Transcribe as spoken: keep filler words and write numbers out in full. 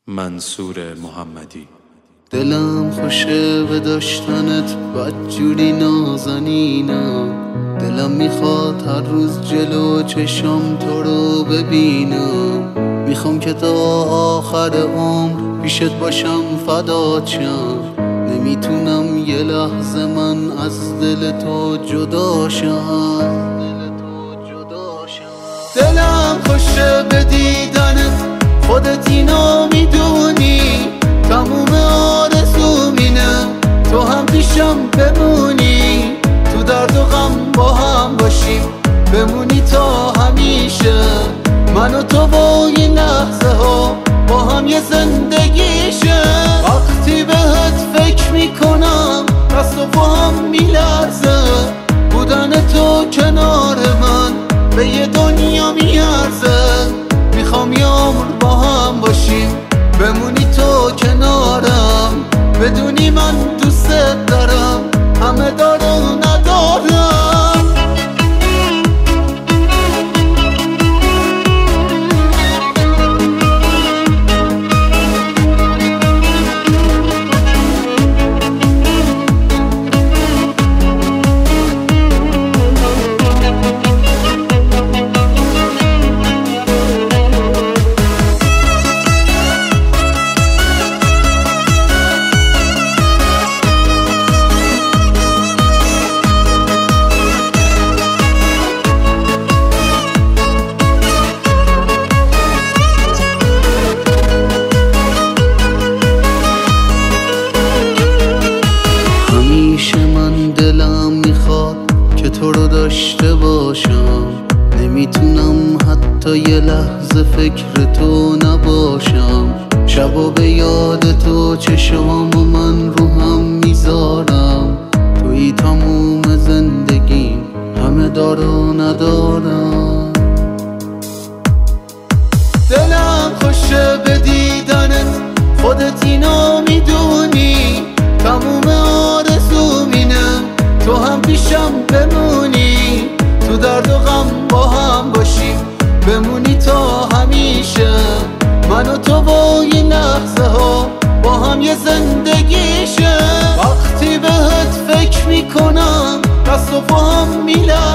منصور محمدی. دلم خوشه به داشتنت بدجوری نازنینم، دلم میخواد هر روز جلو چشم تو رو ببینم، میخوام که تا آخر عمر پیشت باشم فدات شم، نمیتونم یه لحظه من از دل تو جدا شم. دلم خوشه به دیدنت، خودت اینو میدونی، تموم آرزوم اینه تو هم پیشم بمونی، تو درد و غم با هم باشیم، بمونی تا همیشه، من و تو و این لحظه ها با هم یه زندگیشه. وقتی بهت فکر میکنم دست و پاهم میلرزه، بودن تو کنار من به یه دنیا میارزه، میخوام یه عمر با هم باشیم، بمونی تو کنارم، بدونی من دوست دارم، همه دار و ندارم. دلم میخواد که تو رو داشته باشم، نمیتونم حتی یه لحظه فکر تو نباشم، شبا به یاد تو چشام و من رو هم میذارم، توی تموم زندگیم، همه دار و ندارم. دلم خوشه به دیدنت، خودت اینو میدونی، تموم آرزوم اینه تو هم پیشم بمونی، تو درد و غم با هم باشیم، بمونی تا همیشه، من و تو و این لحظه ها با هم یه زندگیشه. وقتی بهت فکر میکنم دست و پاهم میلرزه،